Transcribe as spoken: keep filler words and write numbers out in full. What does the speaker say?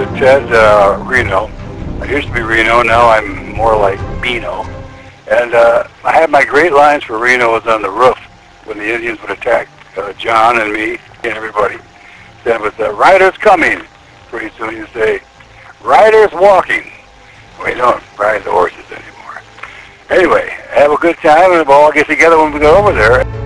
Ted uh, Reno. I used to be Reno, now I'm more like Bino. And uh, I had my great lines for Reno was on the roof when the Indians would attack uh, John and me and everybody. Then with the riders coming, pretty soon you say, riders walking. We don't ride the horses anymore. Anyway, have a good time and we'll all get together when we go over there.